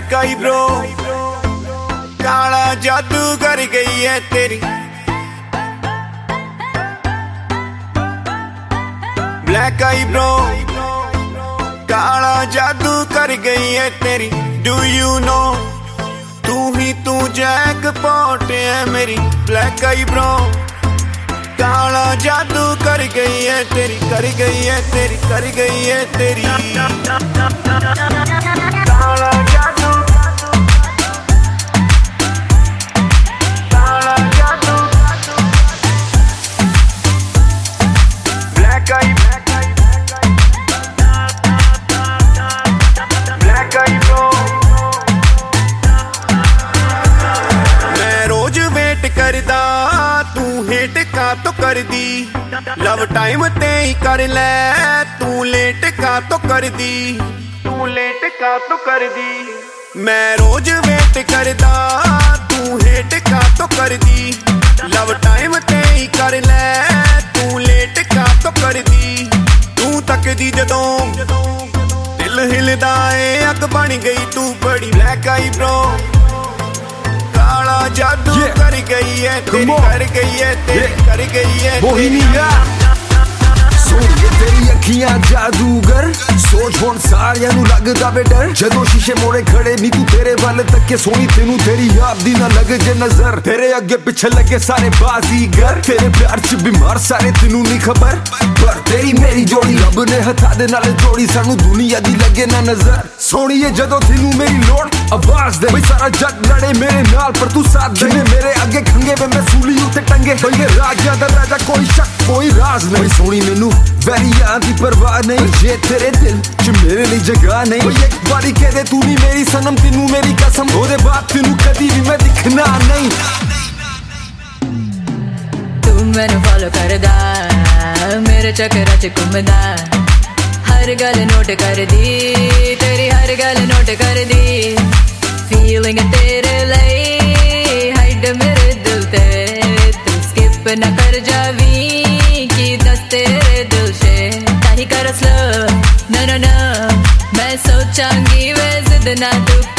Black eye bro, काला जादू कर गई है तेरी। ब्लैक आई ब्रो, काला जादू कर गई है तेरी। डू यू नो, तू ही तू जैकपॉट है मेरी। ब्लैक आई ब्रो, काला जादू कर गई है तेरी, कर गई है तेरी, कर गई है तेरी। काला जादू, काला जादू, black eye, black eye bro. मैं रोज वेट करदा, तू हेट का तो कर दी। लव टाइम ते ही कर ले, तू लेट का तो कर दी। तू लेट का तो कर दी। मैं रोज वेट करदा, तू हेट का तो कर दी। लव टाइम ते ही कर ले, तू लेट का तो कर दी। तू तक दी जदों दिल हिलदा ए, अग बन गई तू बड़ी। ब्लैक आई ब्रो, काला जादू कर गई है तेरी, कर गई है तेरी, कर गई है तेरी। सोनिए तेरी अखियां जादूगर, सोच हुण सारियां नू लगदा वे डर। जदों शीशे मोड़े खड़े नी तू तेरे वल तके, सोनी तेनू तेरी याद दी ना लगे जे नजर। तेरे अगे पिछे लगे सारे बाजीगर, तेरे प्यार च बीमार सारे तेनू नहीं खबर। पर तेरी मेरी जोड़ी रब ने हथा दे नाल जोड़ी, सानू दुनिया दी लगे ना नजर। सोनिए जदों तेनू मेरी लोड़ आवाज दे, भाई सारा जग लड़े मेरे नाल पर तू साथ दे। मेरे अगे खंगे वे मैं सूली उते टंगे, भाई ये राजा दा राजा कोई शक कोई राज नहीं। सोनी मैनू वैरियां दी परवाह नहीं, जे तेरे दिल च मेरे लिए जगह नहीं। भाई एक बारी कह दे तू नहीं मेरी सनम, तेनू मेरी कसम, ओदे बाद तेनू कदी भी मैं दिखना नहीं। तू मैनू फॉलो करदा, मेरे चक्कर च घुमदा, हर गल नोट कर दी, तेरी हर गल नोट कर दी। फीलिंग तेरे लिए हाइड मेरे दिल ते, तू स्किप न कर जावी की दस तेरे दिल से। ताही कर स्लो, no no no, मैं सोचांगी वे जिद ना तू